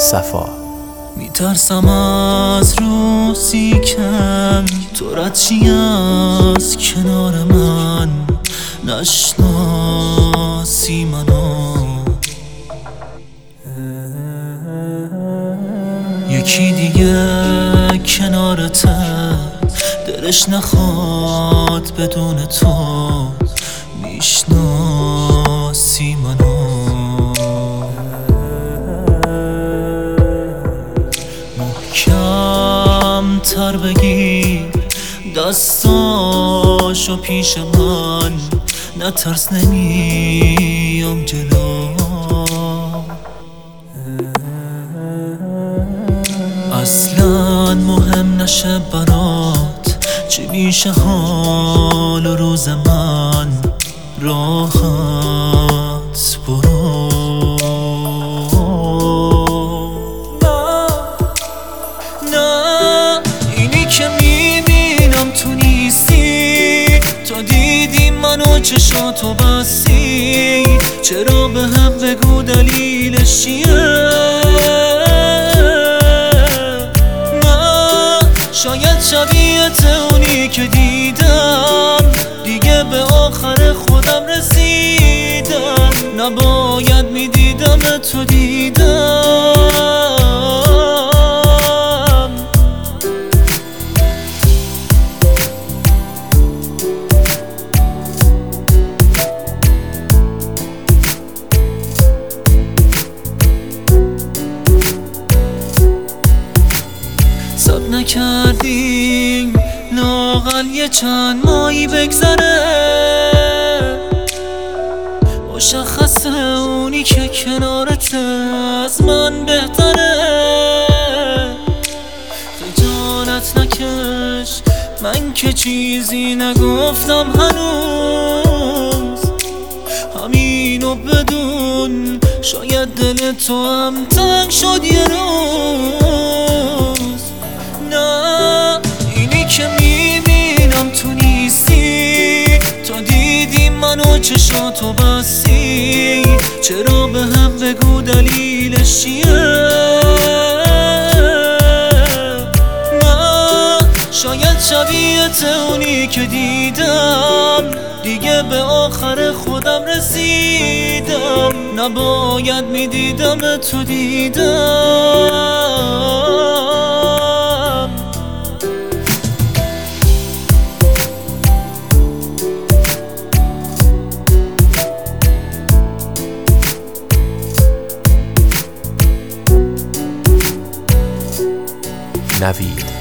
صفا. میترسم از روزی کم تو رد چی از کنار من نشناسی منو. یکی دیگه کنارته دلش نخواد بدون تو میشناسی منو. محکم تر بگیر دستاشو پیش من، نترس نمیام جلو. اصلا مهم نشه برات چی میشه حال و روز من، راحت برو. نه اینی که میبینم تو نیستی، تو دیدی منو چشاتو بستی، چرا به هم بگو دلیلش چیه. شاید شبیه اونی که دیدم دیگه به آخر خودم رسیدم، نباید میدیدم تو دیدم. سب نکردیم لااقل یه چند ماهی بگذره، مشخصه اونی که کنارته از من بهتره. خجالت نکش من که چیزی نگفتم هنوز، همینو بدون شاید دل تو هم تنگ شد یه روز. نه اینی که میبینم تو نیستی، تو دیدی منو چشاتو بستی، چرا به هم بگو دلیلش چیه. نه شاید شبیه اونی که دیدم دیگه به آخر خودم رسیدم، نباید میدیدم تو دیدم. نوید